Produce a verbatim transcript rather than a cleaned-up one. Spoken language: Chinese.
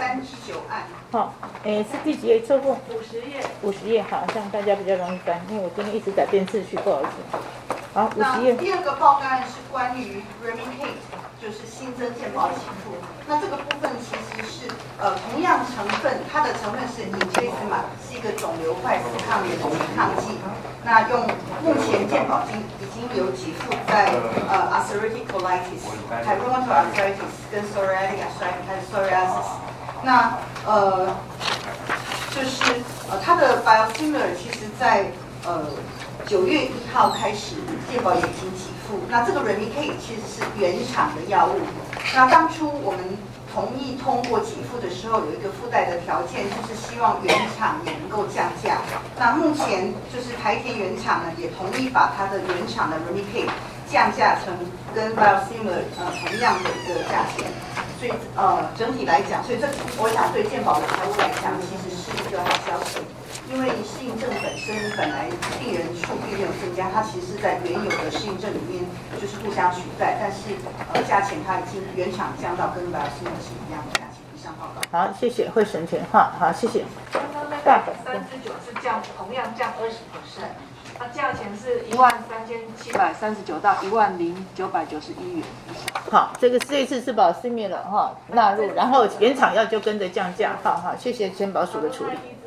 三一九案。 好，诶，是第几页？错过五十页。 五十页，好，这样大家比较容易翻，因为我今天一直改变次序，不好意思。好，五十页。 第二个报告案是关于 Remicade， 就是新增健保给付。那这个部分其实是呃同样成分，它的成分是 Infliximab， 是一个肿瘤坏死抗原的拮抗剂。那用目前健保金已经有给付在呃 ulcerative colitis、rheumatoid arthritis 跟 psoriatic arthritis 还有 psoriasis。那呃就是呃它的 biosimilar 其实在呃九月一号开始健保也已经给付。那这个 Remicade 其实是原厂的药物。那当初我们同意通过给付的时候，有一个附带的条件，就是希望原厂也能够降价。那目前就是台田原厂呢，也同意把它的原厂的 Remicade 降价成跟 biosimilar 呃同样的一个价钱。所以呃整体来讲，所以这我想对健保的财务来讲，其实是一个好消息。因为适应症本身本来病人数并没有增加，它其实是在原有的适应症里面就是互相取代，但是呃价钱它已经原厂降到跟biosimilar是一样的价钱。以上报告。 好，谢谢惠神全哈，好，谢谢。 刚刚那个三支九是降，同样降二十 percent， 它价钱是一万三千七百三十九到一万零九百九十一元。 好，这个这一次是保 similar 哈纳入，然后原厂药就跟着降价，好好，谢谢健保署的处理。